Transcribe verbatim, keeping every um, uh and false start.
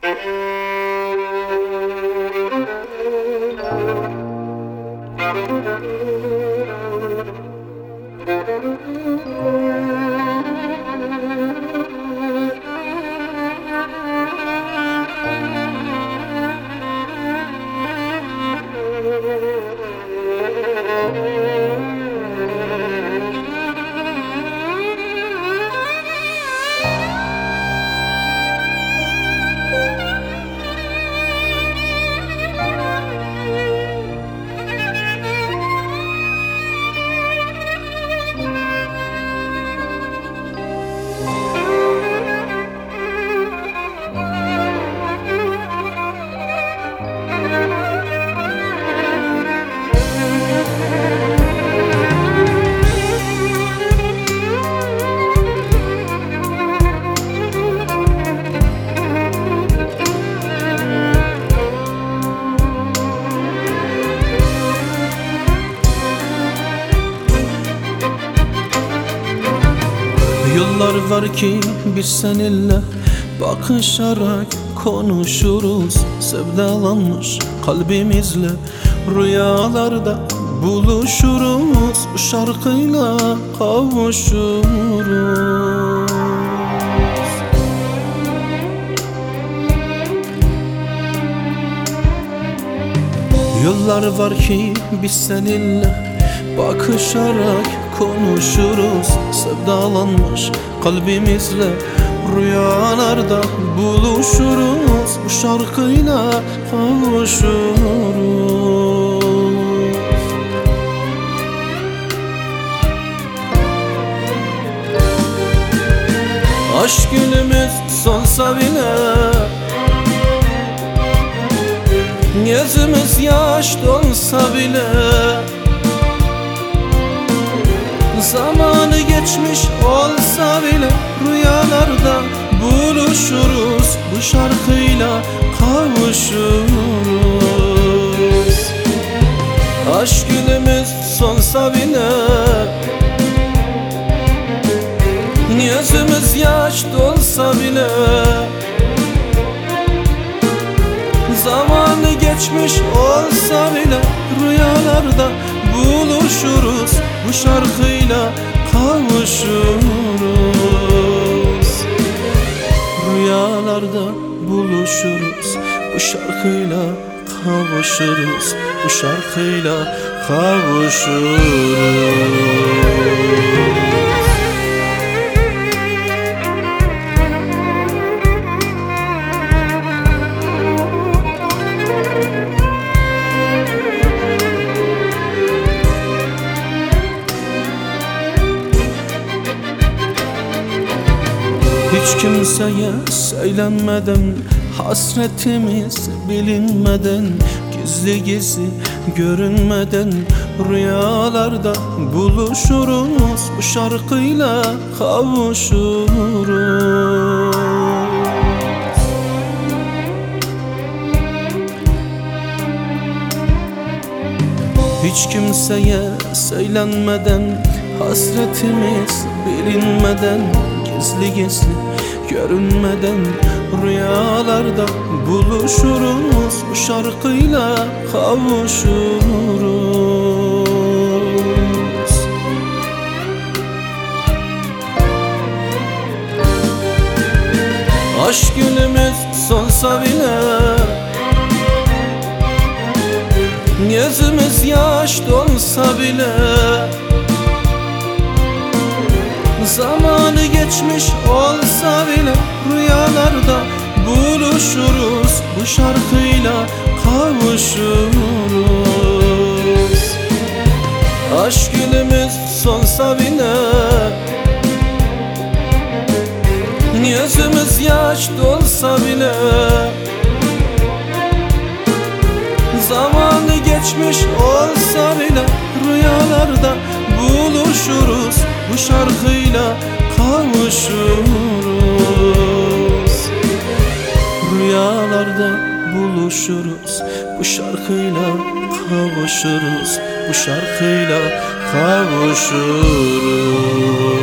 Yıllar var ki biz seninle bakışarak konuşuruz. Sevdalanmış kalbimizle rüyalarda buluşuruz. Bu şarkıyla kavuşuruz. Yıllar var ki biz seninle bakışarak konuşuruz. Sevdalanmış kalbimizle rüyalarda buluşuruz. Bu şarkıyla kavuşuruz. Aşk günümüz sonsa bile, gözümüz yaş dolsa bile, zamanı geçmiş olsa bile rüyalarda buluşuruz. Bu şarkıyla kavuşuruz. Aşk günümüz sonsa bile, gözümüz yaş dolsa bile, zamanı geçmiş olsa bile rüyalarda buluşuruz. Bu şarkıyla kavuşuruz. Rüyalarda buluşuruz. Bu şarkıyla kavuşuruz. Bu şarkıyla kavuşuruz. Hiç kimseye söylenmeden, hasretimiz bilinmeden, gizli gizli görünmeden rüyalarda buluşuruz. Bu şarkıyla kavuşuruz. Hiç kimseye söylenmeden, hasretimiz bilinmeden, gizli gizli görünmeden rüyalarda buluşuruz. Bu şarkıyla kavuşuruz. Aşk günümüz sonsa bile, gözümüz yaş dolsa bile, zamanı geçmiş olsa bile rüyalarda buluşuruz. Bu şarkıyla kavuşuruz. Aşk günümüz sonsa bile, gözümüz yaş dolsa bile, zamanı geçmiş olsa bile rüyalarda buluşuruz. Bu şarkıyla kavuşuruz. Rüyalarda buluşuruz. Bu şarkıyla kavuşuruz. Bu şarkıyla kavuşuruz.